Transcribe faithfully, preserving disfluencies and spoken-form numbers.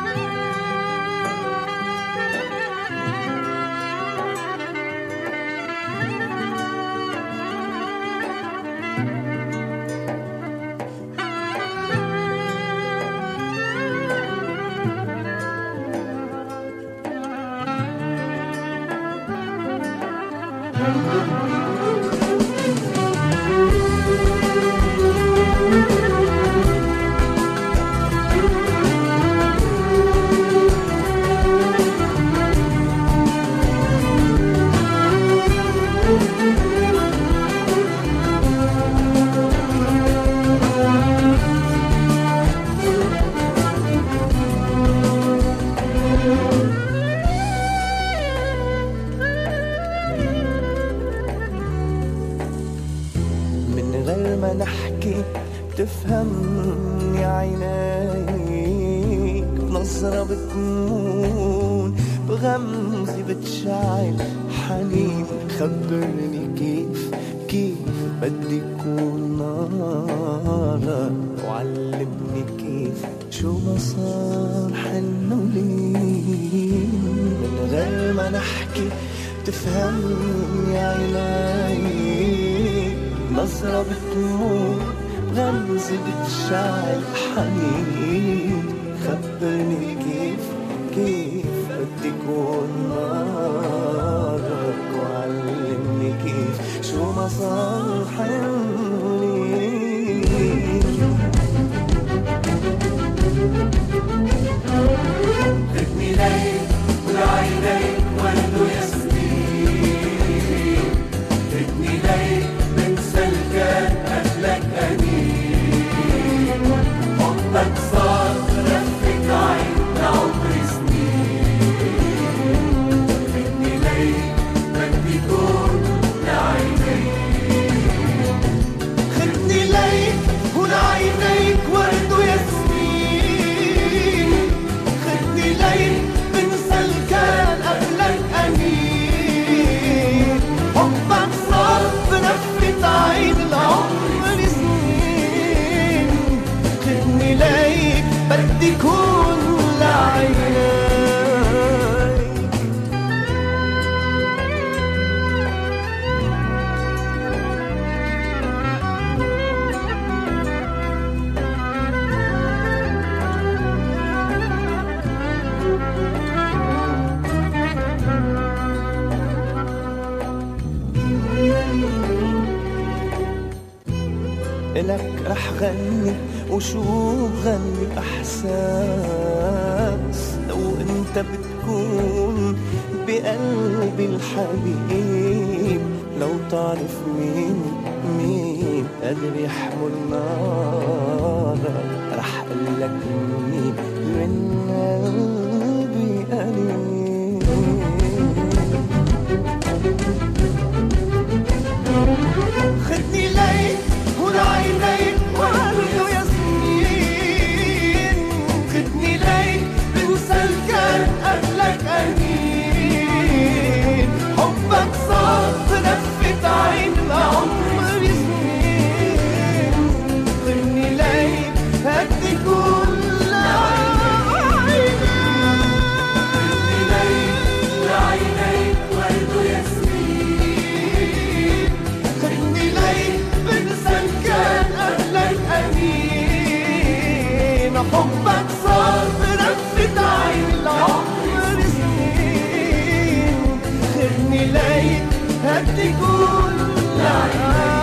ما نحكي بتفهمني عينيك، بنظرة بتمون بغمزة بتشعل حنين. خبرني كيف كيف بدي كون نارك، وعلمني كيف شو ما صار حنو لين. من غير ما نحكي بتفهمني عينيك، نظرة بتموت بغمزة بتشعل حنين. خبرني كيف كيف بدي كون نارك، وعلمني كيف شو ما صار حنين. خدني ليك ولعينيك ورد وياسمين، خدني ليك سلكان قبلك أنين. حبك صار رفة عين لعمر سنين، خدني ليك بدي كون لعينيك. خدني ليك ولعينيك ورد وياسمين، خدني ليك من سلكان قبلك أنين. حبك صار برفة عين العمر سنين، خدني ليك بدي كون لعينيك. إلك رح غني وشو غني بإحساس، لو أنت بتكون بقلبي الحبيب. لو تعرف مين مين قادر يحمل نارك، رح قلك مين من قلبي قريب. خدني ليك ولعينيك ورد وياسمين، خدني ليك من سلكان قبلك أنين. حبك صار برفة عين لعمر سنين، خدني ليك بدي كون لعينيك. خدني ليك لعينيك ورد وياسمين، خدني ليك من سلكان قبلك أنين. حبك صار برفة عين العمر سنين، خدني ليك بدي كون لعينيك.